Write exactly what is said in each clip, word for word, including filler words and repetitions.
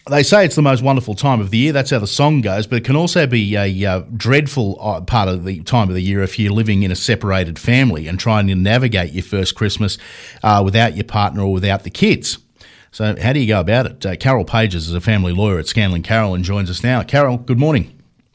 They say it's the most wonderful time of the year. That's how the song goes, but it can also be a uh, dreadful uh, part of the time of the year if you're living in a separated family and trying to navigate your first Christmas uh, without your partner or without the kids. So how do you go about it? Uh, Carol Pages is a family lawyer at Scanlon Carroll and joins us now. Carol, good morning.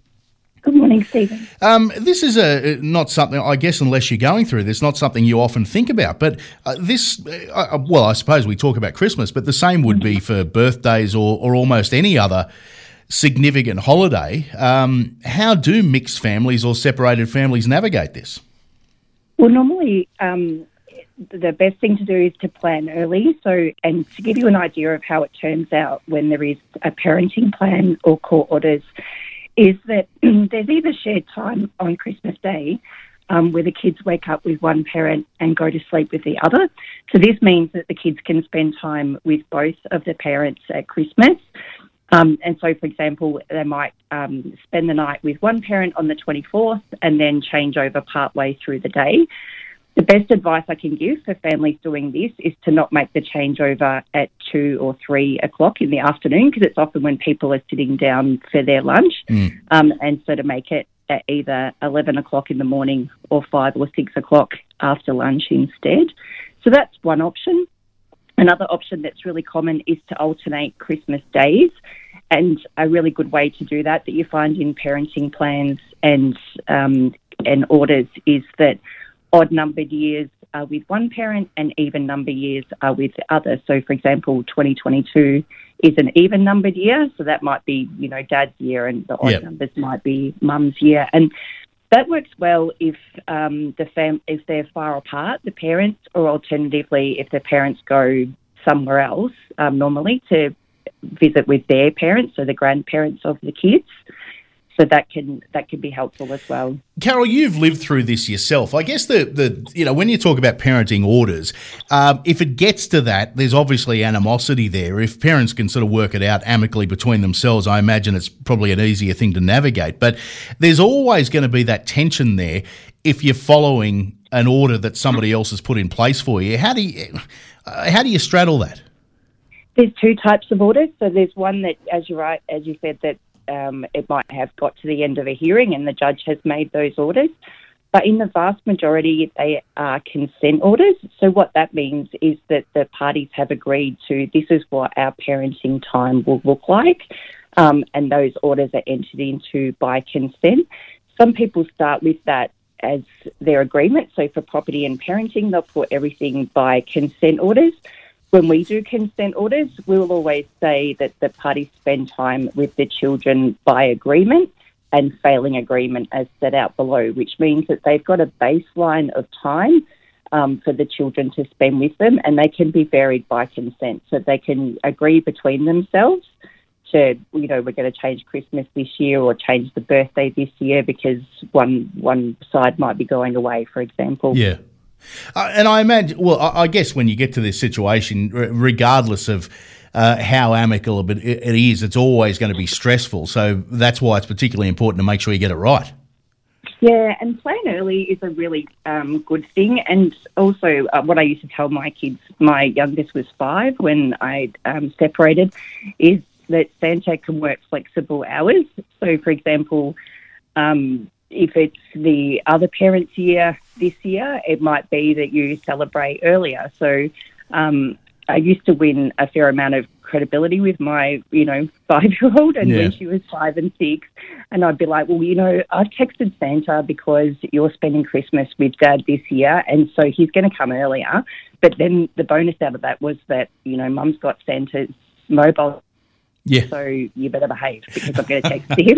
Good morning, Stephen. Um, this is a not something, I guess, unless you're going through this, not something you often think about. But uh, this, uh, well, I suppose we talk about Christmas, but the same would be for birthdays or, or almost any other significant holiday. Um, how do mixed families or separated families navigate this? Well, normally um, the best thing to do is to plan early. So, and to give you an idea of how it turns out when there is a parenting plan or court orders, is that there's either shared time on Christmas Day um, where the kids wake up with one parent and go to sleep with the other. So this means that the kids can spend time with both of the parents at Christmas. Um, and so, for example, they might um, spend the night with one parent on the twenty-fourth and then change over partway through the day. The best advice I can give for families doing this is to not make the changeover at two or three o'clock in the afternoon, because it's often when people are sitting down for their lunch. Mm. Um, and so to make it at either eleven o'clock in the morning or five or six o'clock after lunch instead. So that's one option. Another option that's really common is to alternate Christmas days. And a really good way to do that that you find in parenting plans and um, and orders is that odd numbered years are with one parent and even number years are with the other. So, for example, twenty twenty-two is an even numbered year, so that might be, you know, dad's year, and the odd yep. numbers might be mum's year. And that works well if um, the fam- if they're far apart, the parents, or alternatively if the parents go somewhere else um, normally to visit with their parents, so the grandparents of the kids. So that can that can be helpful as well. Carol, you've lived through this yourself. I guess the, the you know, when you talk about parenting orders, um, if it gets to that, there's obviously animosity there. If parents can sort of work it out amicably between themselves, I imagine it's probably an easier thing to navigate. But there's always going to be that tension there if you're following an order that somebody else has put in place for you. How do you, uh, how do you straddle that? There's two types of orders. So there's one that, as you right, as you said, that Um, it might have got to the end of a hearing and the judge has made those orders. But in the vast majority, they are consent orders. So what that means is that the parties have agreed to, this is what our parenting time will look like, um, and those orders are entered into by consent. Some people start with that as their agreement. So for property and parenting, they'll put everything by consent orders. When we do consent orders, we'll always say that the parties spend time with the children by agreement and failing agreement as set out below, which means that they've got a baseline of time um, for the children to spend with them, and they can be varied by consent. So they can agree between themselves to, you know, we're going to change Christmas this year or change the birthday this year because one one side might be going away, for example. Yeah. Uh, and I imagine, well, I, I guess when you get to this situation, r- regardless of uh, how amicable it, it is, it's always going to be stressful. So that's why it's particularly important to make sure you get it right. Yeah, and plan early is a really um, good thing. And also uh, what I used to tell my kids, my youngest was five when I um, separated, is that Santa can work flexible hours. So, for example, um, if it's the other parent's year this year, it might be that you celebrate earlier. So um, I used to win a fair amount of credibility with my, you know, five-year-old, and yeah. when she was five and six, and I'd be like, well, you know, I've texted Santa because you're spending Christmas with Dad this year, and so he's going to come earlier. But then the bonus out of that was that, you know, Mum's got Santa's mobile. Yeah. So you better behave because I'm going to text him.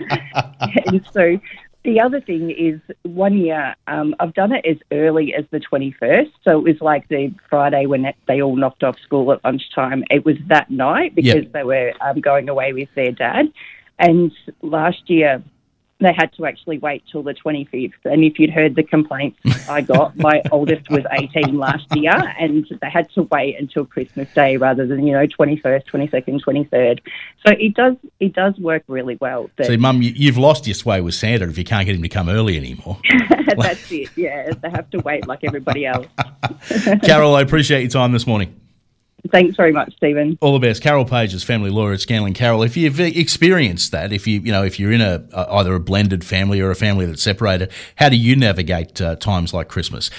And so the other thing is one year um, I've done it as early as the twenty-first. So it was like the Friday when they all knocked off school at lunchtime. It was that night because yep. they were um, going away with their dad. And last year they had to actually wait till the twenty-fifth. And if you'd heard the complaints I got, my oldest was eighteen last year, and they had to wait until Christmas Day rather than, you know, twenty-first, twenty-second, twenty-third. So it does it does work really well. See, Mum, you, you've lost your sway with Santa if you can't get him to come early anymore. That's it, yeah. They have to wait like everybody else. Carol, I appreciate your time this morning. Thanks very much, Stephen. All the best. Carol Page is family lawyer at Scanlon. Carol, if you've experienced that, if you you know if you're in a, a either a blended family or a family that's separated, how do you navigate uh, times like Christmas?